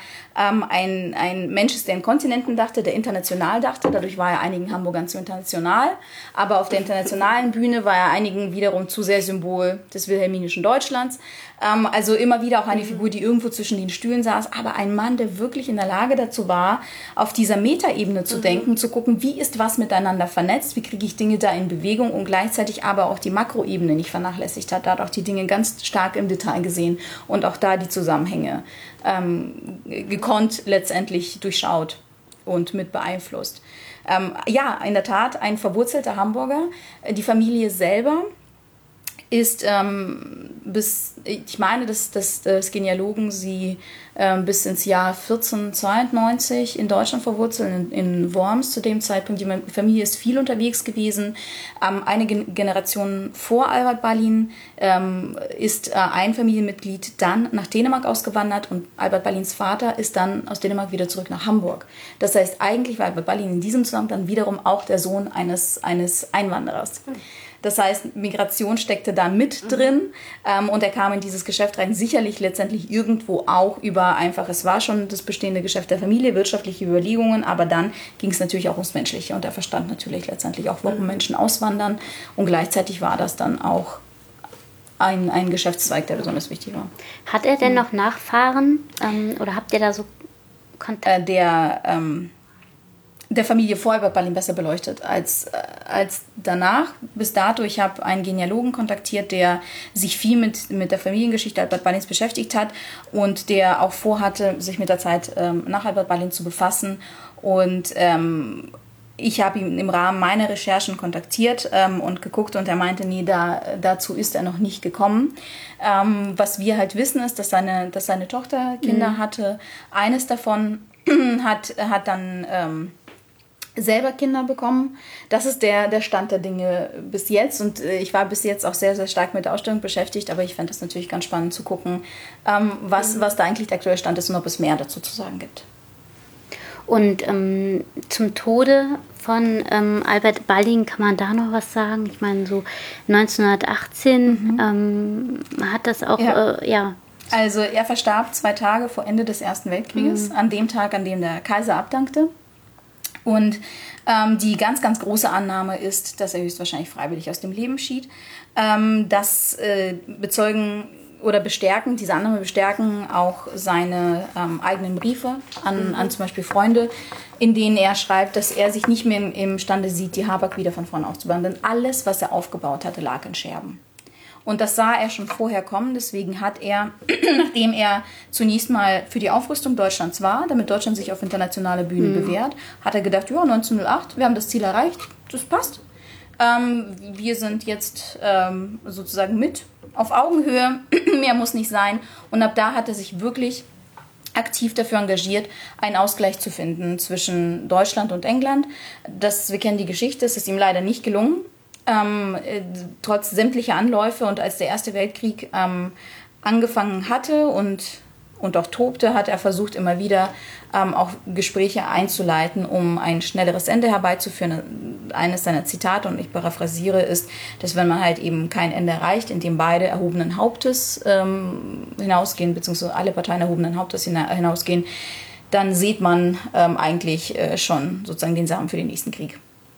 ein, ein Mensch ist, der in Kontinenten dachte, der international dachte. Dadurch war er einigen Hamburgern zu international. Aber auf der internationalen Bühne war er einigen wiederum zu sehr Symbol des wilhelminischen Deutschlands. Ähm, also immer wieder auch eine Figur, die irgendwo zwischen den Stühlen saß, aber ein Mann, der wirklich in der Lage dazu war, auf dieser Metaebene zu mhm. denken, zu gucken, wie ist was miteinander vernetzt, wie kriege ich Dinge da in Bewegung und gleichzeitig aber auch die Makroebene nicht vernachlässigt hat. Da hat auch die Dinge ganz stark im Detail gesehen und auch da die Zusammenhänge ähm, gekonnt letztendlich durchschaut und mit beeinflusst. Ähm, ja, in der Tat ein verwurzelter Hamburger. Die Familie selber ist ähm, bis, ich meine, dass, dass, dass Genealogen sie ähm, bis ins Jahr vierzehnhundertzweiundneunzig in Deutschland verwurzeln, in, in Worms zu dem Zeitpunkt. Die Familie ist viel unterwegs gewesen. Ähm, eine Gen- Generation vor Albert Ballin ähm, ist äh, ein Familienmitglied dann nach Dänemark ausgewandert und Albert Ballins Vater ist dann aus Dänemark wieder zurück nach Hamburg. Das heißt, eigentlich war Albert Ballin in diesem Zusammenhang dann wiederum auch der Sohn eines, eines Einwanderers. Mhm. Das heißt, Migration steckte da mit drin ähm, und er kam in dieses Geschäft rein, sicherlich letztendlich irgendwo auch über einfach, es war schon das bestehende Geschäft der Familie, wirtschaftliche Überlegungen, aber dann ging es natürlich auch ums Menschliche und er verstand natürlich letztendlich auch, warum Menschen auswandern und gleichzeitig war das dann auch ein, ein Geschäftszweig, der besonders wichtig war. Hat er denn noch Nachfahren ähm, oder habt ihr da so Kontakt? Äh, der... Ähm, der Familie vor Albert Ballin besser beleuchtet als, äh, als danach. Bis dato, ich habe einen Genealogen kontaktiert, der sich viel mit, mit der Familiengeschichte Albert Ballins beschäftigt hat und der auch vorhatte, sich mit der Zeit ähm, nach Albert Ballin zu befassen. Und ähm, ich habe ihn im Rahmen meiner Recherchen kontaktiert ähm, und geguckt und er meinte, nee, da, dazu ist er noch nicht gekommen. Ähm, was wir halt wissen ist, dass seine, dass seine Tochter Kinder mhm. hatte. Eines davon hat, hat dann... Ähm, selber Kinder bekommen. Das ist der, der Stand der Dinge bis jetzt. Und äh, ich war bis jetzt auch sehr, sehr stark mit der Ausstellung beschäftigt. Aber ich fände es natürlich ganz spannend zu gucken, ähm, was, was da eigentlich der aktuelle Stand ist und ob es mehr dazu zu sagen gibt. Und ähm, zum Tode von ähm, Albert Balling kann man da noch was sagen? Ich meine, so neunzehnhundertachtzehn mhm. ähm, hat das auch, ja. Äh, ja. Also er verstarb zwei Tage vor Ende des Ersten Weltkrieges, mhm. an dem Tag, an dem der Kaiser abdankte. Und ähm, die ganz, ganz große Annahme ist, dass er höchstwahrscheinlich freiwillig aus dem Leben schied. Ähm, das äh, bezeugen oder bestärken, diese Annahme bestärken auch seine ähm, eigenen Briefe an, mhm. an zum Beispiel Freunde, in denen er schreibt, dass er sich nicht mehr imstande sieht, die Habak wieder von vorne aufzubauen. Denn alles, was er aufgebaut hatte, lag in Scherben. Und das sah er schon vorher kommen. Deswegen hat er, nachdem er zunächst mal für die Aufrüstung Deutschlands war, damit Deutschland sich auf internationale Bühne mhm. bewährt, hat er gedacht, ja, neunzehnhundertacht, wir haben das Ziel erreicht, das passt. Ähm, wir sind jetzt ähm, sozusagen mit auf Augenhöhe, mehr muss nicht sein. Und ab da hat er sich wirklich aktiv dafür engagiert, einen Ausgleich zu finden zwischen Deutschland und England. Das, wir kennen die Geschichte, es ist ihm leider nicht gelungen. Ähm, äh, trotz sämtlicher Anläufe, und als der Erste Weltkrieg ähm, angefangen hatte und, und auch tobte, hat er versucht, immer wieder ähm, auch Gespräche einzuleiten, um ein schnelleres Ende herbeizuführen. Eines seiner Zitate, und ich paraphrasiere, ist, dass wenn man halt eben kein Ende erreicht, in dem beide erhobenen Hauptes ähm, hinausgehen, beziehungsweise alle Parteien erhobenen Hauptes hinausgehen, dann sieht man ähm, eigentlich äh, schon sozusagen den Samen für den nächsten Krieg.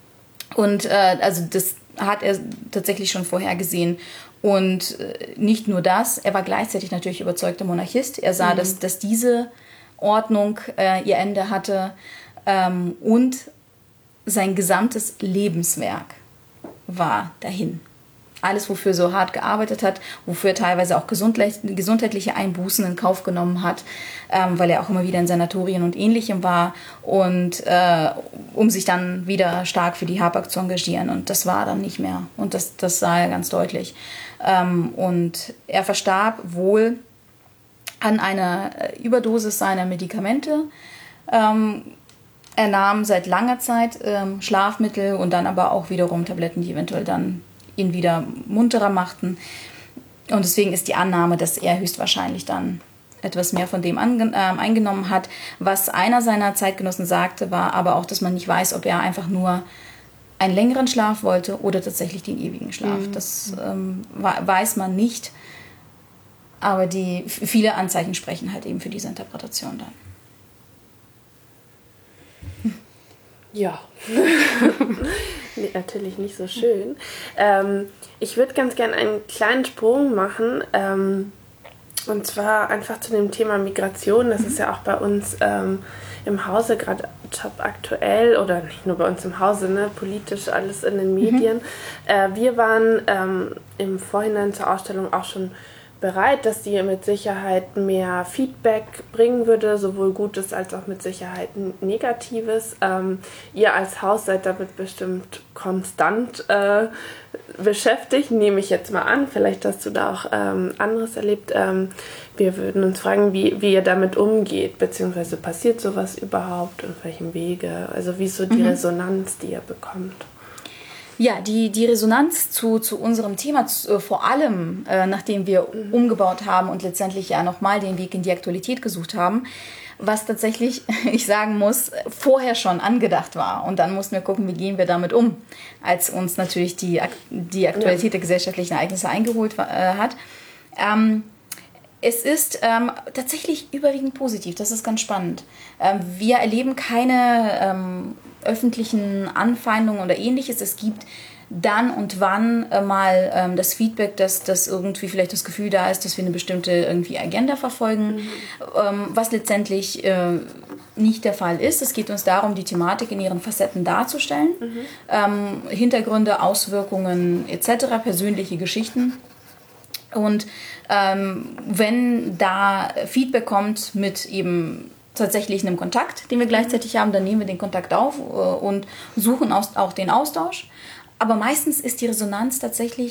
Und äh, also das hat er tatsächlich schon vorher gesehen. Und äh, nicht nur das, er war gleichzeitig natürlich überzeugter Monarchist. Er sah, mhm. dass, dass diese Ordnung äh, ihr Ende hatte, ähm, und sein gesamtes Lebenswerk war dahin. Alles, wofür er so hart gearbeitet hat, wofür er teilweise auch gesundheitliche Einbußen in Kauf genommen hat, ähm, weil er auch immer wieder in Sanatorien und Ähnlichem war, und äh, um sich dann wieder stark für die Habak zu engagieren. Und das war dann nicht mehr. Und das, das sah er ganz deutlich. Ähm, und er verstarb wohl an einer Überdosis seiner Medikamente. Ähm, er nahm seit langer Zeit ähm, Schlafmittel und dann aber auch wiederum Tabletten, die eventuell dann ihn wieder munterer machten. Und deswegen ist die Annahme, dass er höchstwahrscheinlich dann etwas mehr von dem ange- äh, eingenommen hat. Was einer seiner Zeitgenossen sagte, war aber auch, dass man nicht weiß, ob er einfach nur einen längeren Schlaf wollte oder tatsächlich den ewigen Schlaf. Mhm. Das ähm, weiß man nicht. Aber die viele Anzeichen sprechen halt eben für diese Interpretation dann. Ja, nee, natürlich nicht so schön. Ähm, ich würde ganz gerne einen kleinen Sprung machen, ähm, und zwar einfach zu dem Thema Migration. Das ist ja auch bei uns ähm, im Hause gerade top aktuell, oder nicht nur bei uns im Hause, ne, politisch alles in den Medien. Mhm. Äh, wir waren ähm, im Vorhinein zur Ausstellung auch schon bereit, dass die mit Sicherheit mehr Feedback bringen würde, sowohl Gutes als auch mit Sicherheit Negatives. Ähm, ihr als Haus seid damit bestimmt konstant äh, beschäftigt, nehme ich jetzt mal an. Vielleicht hast du da auch ähm, anderes erlebt. Ähm, wir würden uns fragen, wie, wie ihr damit umgeht, beziehungsweise passiert sowas überhaupt, in welchem Wege? Also wie ist so die mhm. Resonanz, die ihr bekommt? Ja, die, die Resonanz zu, zu unserem Thema, zu, äh, vor allem äh, nachdem wir mhm. umgebaut haben und letztendlich ja nochmal den Weg in die Aktualität gesucht haben, was tatsächlich, ich sagen muss, vorher schon angedacht war. Und dann mussten wir gucken, wie gehen wir damit um, als uns natürlich die, die Aktualität ja. der gesellschaftlichen Ereignisse eingeholt äh, hat. Ähm, Es ist ähm, tatsächlich überwiegend positiv, das ist ganz spannend. Ähm, wir erleben keine ähm, öffentlichen Anfeindungen oder Ähnliches. Es gibt dann und wann äh, mal ähm, das Feedback, dass, dass irgendwie vielleicht das Gefühl da ist, dass wir eine bestimmte irgendwie Agenda verfolgen, mhm. ähm, was letztendlich äh, nicht der Fall ist. Es geht uns darum, die Thematik in ihren Facetten darzustellen, mhm. ähm, Hintergründe, Auswirkungen et cetera, persönliche Geschichten. Und ähm, wenn da Feedback kommt mit eben tatsächlich einem Kontakt, den wir gleichzeitig haben, dann nehmen wir den Kontakt auf äh, und suchen aus, auch den Austausch. Aber meistens ist die Resonanz tatsächlich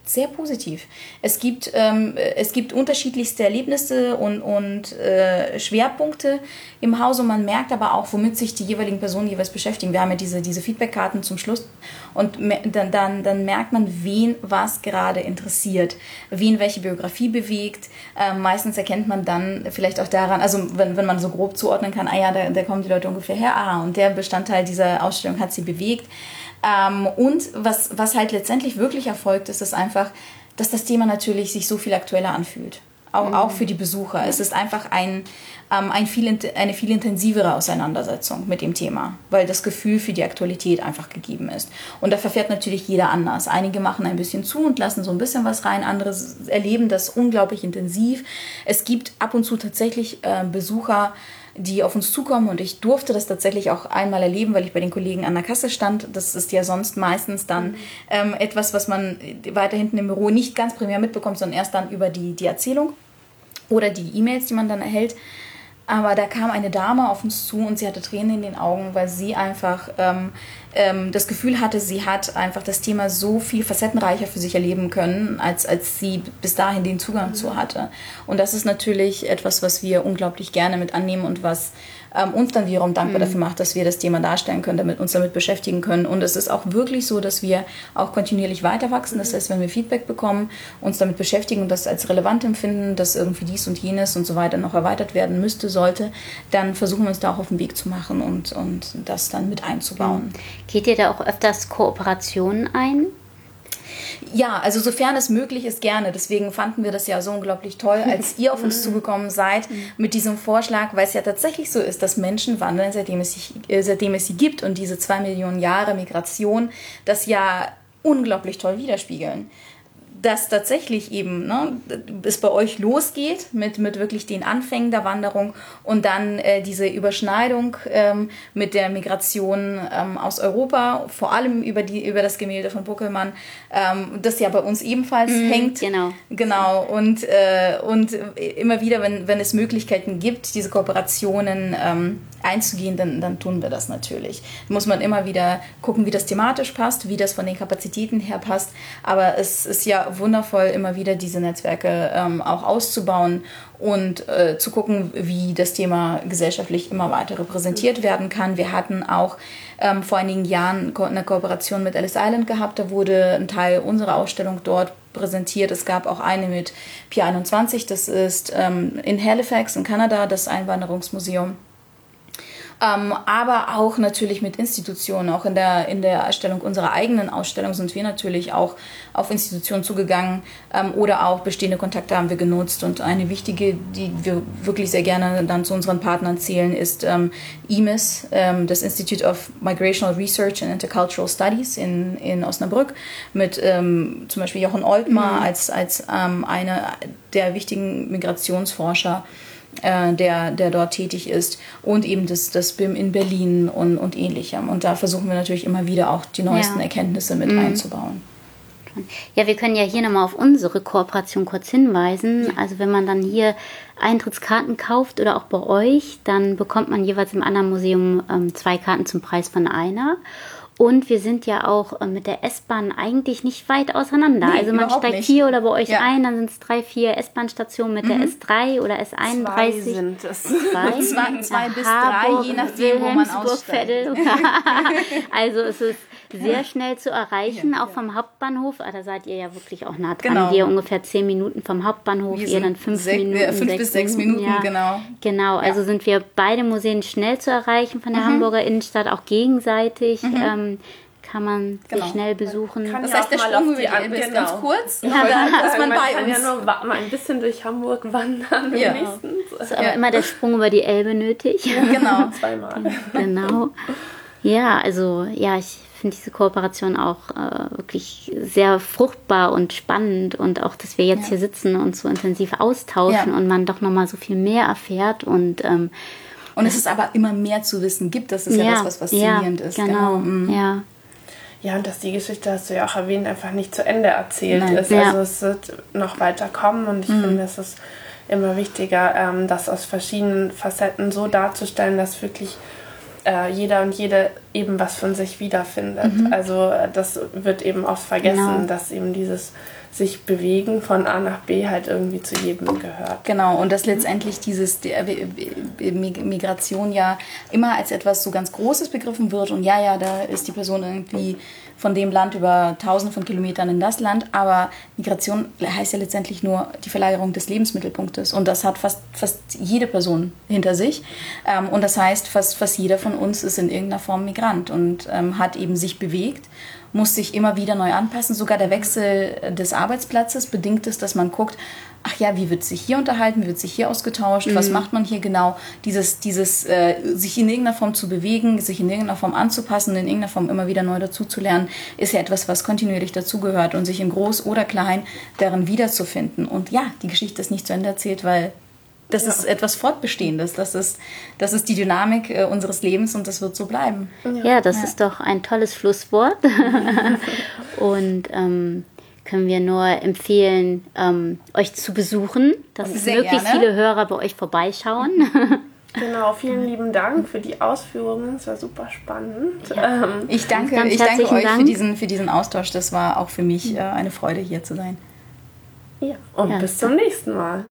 sehr positiv. Es gibt, ähm, es gibt unterschiedlichste Erlebnisse und, und äh, Schwerpunkte im Haus und man merkt aber auch, womit sich die jeweiligen Personen jeweils beschäftigen. Wir haben ja diese, diese Feedbackkarten zum Schluss und dann, dann, dann merkt man, wen was gerade interessiert, wen welche Biografie bewegt. Ähm, meistens erkennt man dann vielleicht auch daran, also wenn, wenn man so grob zuordnen kann, ah ja, da, da kommen die Leute ungefähr her, ah, und der Bestandteil dieser Ausstellung hat sie bewegt. Ähm, und was, was halt letztendlich wirklich erfolgt, ist es einfach, dass das Thema natürlich sich so viel aktueller anfühlt. Auch, mhm. auch für die Besucher. Es ist einfach ein, ähm, ein viel, eine viel intensivere Auseinandersetzung mit dem Thema, weil das Gefühl für die Aktualität einfach gegeben ist. Und da verfährt natürlich jeder anders. Einige machen ein bisschen zu und lassen so ein bisschen was rein, andere erleben das unglaublich intensiv. Es gibt ab und zu tatsächlich äh, Besucher, die auf uns zukommen und ich durfte das tatsächlich auch einmal erleben, weil ich bei den Kollegen an der Kasse stand. Das ist ja sonst meistens dann ähm, etwas, was man weiter hinten im Büro nicht ganz primär mitbekommt, sondern erst dann über die, die Erzählung oder die E-Mails, die man dann erhält. Aber da kam eine Dame auf uns zu und sie hatte Tränen in den Augen, weil sie einfach ähm, ähm, das Gefühl hatte, sie hat einfach das Thema so viel facettenreicher für sich erleben können, als, als sie bis dahin den Zugang mhm. zu hatte. Und das ist natürlich etwas, was wir unglaublich gerne mit annehmen und was ähm, uns dann wiederum dankbar mhm. dafür macht, dass wir das Thema darstellen können, damit uns damit beschäftigen können. Und es ist auch wirklich so, dass wir auch kontinuierlich weiter wachsen. Das heißt, wenn wir Feedback bekommen, uns damit beschäftigen und das als relevant empfinden, dass irgendwie dies und jenes und so weiter noch erweitert werden müsste, sollte, dann versuchen wir uns da auch auf den Weg zu machen und, und das dann mit einzubauen. Geht ihr da auch öfters Kooperationen ein? Ja, also sofern es möglich ist, gerne. Deswegen fanden wir das ja so unglaublich toll, als ihr auf uns zugekommen seid mit diesem Vorschlag, weil es ja tatsächlich so ist, dass Menschen wandeln, seitdem es, sich, äh, seitdem es sie gibt und diese zwei Millionen Jahre Migration das ja unglaublich toll widerspiegeln. Dass tatsächlich eben ne, es bei euch losgeht mit, mit wirklich den Anfängen der Wanderung und dann äh, diese Überschneidung ähm, mit der Migration ähm, aus Europa, vor allem über, die, über das Gemälde von Buckelmann, ähm, das ja bei uns ebenfalls mhm, hängt. Genau. Genau. Und, äh, und immer wieder, wenn, wenn es Möglichkeiten gibt, diese Kooperationen ähm, einzugehen, dann, dann tun wir das natürlich. Da muss man immer wieder gucken, wie das thematisch passt, wie das von den Kapazitäten her passt. Aber es ist ja wundervoll, immer wieder diese Netzwerke ähm, auch auszubauen und äh, zu gucken, wie das Thema gesellschaftlich immer weiter repräsentiert werden kann. Wir hatten auch ähm, vor einigen Jahren eine Kooperation mit Ellis Island gehabt. Da wurde ein Teil unserer Ausstellung dort präsentiert. Es gab auch eine mit Pier einundzwanzig, das ist ähm, in Halifax in Kanada, das Einwanderungsmuseum. Ähm, aber auch natürlich mit Institutionen. Auch in der, in der Erstellung unserer eigenen Ausstellung sind wir natürlich auch auf Institutionen zugegangen ähm, oder auch bestehende Kontakte haben wir genutzt. Und eine wichtige, die wir wirklich sehr gerne dann zu unseren Partnern zählen, ist ähm, I M I S, ähm, das Institute of Migrational Research and Intercultural Studies in, in Osnabrück, mit ähm, zum Beispiel Jochen Oltmar mhm. als, als ähm, einer der wichtigen Migrationsforscher, Der, der dort tätig ist und eben das, das B I M in Berlin und, und ähnlichem. Und da versuchen wir natürlich immer wieder auch die neuesten ja. Erkenntnisse mit mhm. einzubauen. Ja, wir können ja hier nochmal auf unsere Kooperation kurz hinweisen. Also wenn man dann hier Eintrittskarten kauft oder auch bei euch, dann bekommt man jeweils im anderen Museum ähm, zwei Karten zum Preis von einer. Und wir sind ja auch mit der S-Bahn eigentlich nicht weit auseinander. Nee, also man steigt nicht. Hier oder bei euch ja. ein, dann sind es drei, vier S-Bahn-Stationen mit mhm. der S drei oder S einunddreißig. Zwei sind es. Zwei, zwei, zwei bis Harburg, drei, je nachdem, wo man aussteigt. Also es ist sehr schnell zu erreichen, ja, auch ja. vom Hauptbahnhof. Ah, da seid ihr ja wirklich auch nah dran. Genau. Wir ungefähr zehn Minuten vom Hauptbahnhof, ihr dann fünf sech, Minuten. Fünf sechs bis sechs Minuten, ja. genau. Genau, also ja. sind wir beide Museen schnell zu erreichen von der mhm. Hamburger Innenstadt, auch gegenseitig. Mhm. Ähm, kann man genau. sich schnell besuchen. Kann das heißt, der Sprung über die Elbe ist ganz kurz, ja, da ist man, man bei kann uns. Ja nur mal ein bisschen durch Hamburg wandern. Ja. Ist aber ja. immer der Sprung über die Elbe nötig. Ja, genau. Zweimal. Genau. Ja, also ja, ich finde diese Kooperation auch äh, wirklich sehr fruchtbar und spannend und auch, dass wir jetzt ja. hier sitzen und so intensiv austauschen ja. und man doch nochmal so viel mehr erfährt und ähm, und es ist aber immer mehr zu wissen gibt, das ist ja, ja das, was faszinierend ja, ist. Genau, genau. Mhm. ja. Ja, und dass die Geschichte, hast du ja auch erwähnt, einfach nicht zu Ende erzählt Nein. ist. Ja. Also es wird noch weiter kommen und ich mhm. finde, es ist immer wichtiger, ähm, das aus verschiedenen Facetten so darzustellen, dass wirklich äh, jeder und jede eben was von sich wiederfindet. Mhm. Also das wird eben oft vergessen, genau. dass eben dieses sich bewegen von A nach B halt irgendwie zu jedem gehört. Genau, und dass letztendlich dieses die, äh, Migration ja immer als etwas so ganz Großes begriffen wird und ja, ja, da ist die Person irgendwie von dem Land über tausende von Kilometern in das Land, aber Migration heißt ja letztendlich nur die Verlagerung des Lebensmittelpunktes und das hat fast, fast jede Person hinter sich ähm, und das heißt, fast, fast jeder von uns ist in irgendeiner Form Migrant und ähm, hat eben sich bewegt, muss sich immer wieder neu anpassen. Sogar der Wechsel des Arbeitsplatzes bedingt es, dass man guckt, ach ja, wie wird sich hier unterhalten, wie wird sich hier ausgetauscht, mhm. was macht man hier genau? Dieses, dieses äh, sich in irgendeiner Form zu bewegen, sich in irgendeiner Form anzupassen, in irgendeiner Form immer wieder neu dazuzulernen, ist ja etwas, was kontinuierlich dazugehört und sich in groß oder klein darin wiederzufinden. Und ja, die Geschichte ist nicht zu Ende erzählt, weil das ja. ist etwas Fortbestehendes. Das ist, das ist die Dynamik äh, unseres Lebens und das wird so bleiben. Ja, ja das ja. ist doch ein tolles Schlusswort. Und ähm, können wir nur empfehlen, ähm, euch zu besuchen, dass Sehr möglichst gerne. viele Hörer bei euch vorbeischauen. Genau, vielen lieben Dank für die Ausführungen. Das war super spannend. Ja. Ähm, ich danke, ganz, ganz ich danke euch Dank. Für, diesen, für diesen Austausch. Das war auch für mich äh, eine Freude, hier zu sein. Ja, und ja. bis zum nächsten Mal.